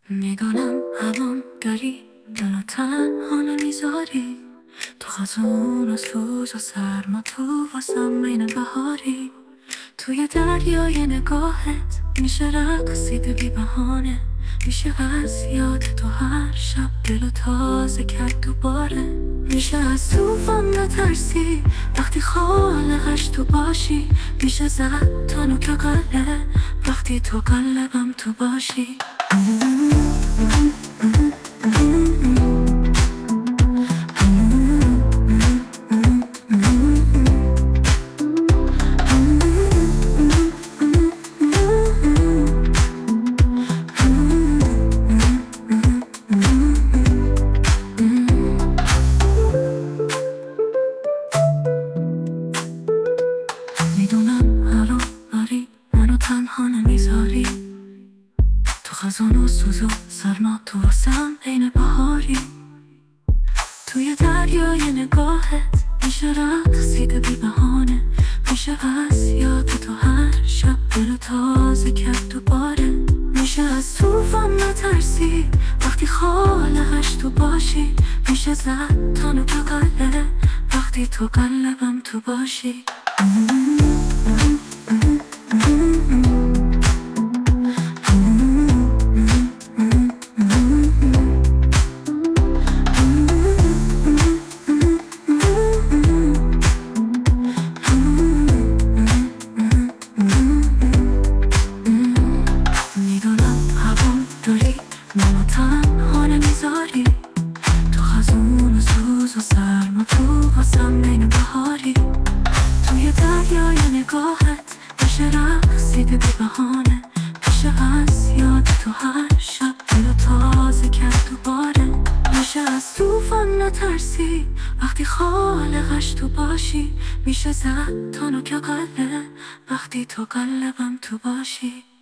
میدونم الان داری دلو تنها نمیذاری، تو خزون و سوز و سرما، تو واسم این بهاری. توی دریای نگاهت میشه رقصیده بی بهانه، میشه از یاد تو هر شب دلو تازه کرد دوباره. میشه از توفان نترسی وقتی خالقش تو باشی، میشه زد تا نوک قله وقتی تو قلبم تو باشی. میدونم الان داری منو تنها نمیذاری، تو خزان و سوز و سرما، تو واسم عین بهاری. توی دریای نگاهت میشه رقصیده بی بهانه، میشه از یاد تو هر شب دلو تازه کرد دوباره. میشه از توفان نترسی وقتی خالقش تو باشی، میشه زد تا نوک قله وقتی تو قلبم تو باشی. منو تنها نمیذاری، تو خزون و سوز و سرما، تو واسم عین بهاری. توی دریای نگاهت میشه رقصیده بی بهانه، میشه از یاد تو هر شب دلو تازه کرد دوباره. میشه از توفان نترسی وقتی خالقش تو باشی، میشه زد تا نوک قله وقتی تو قلبم تو باشی.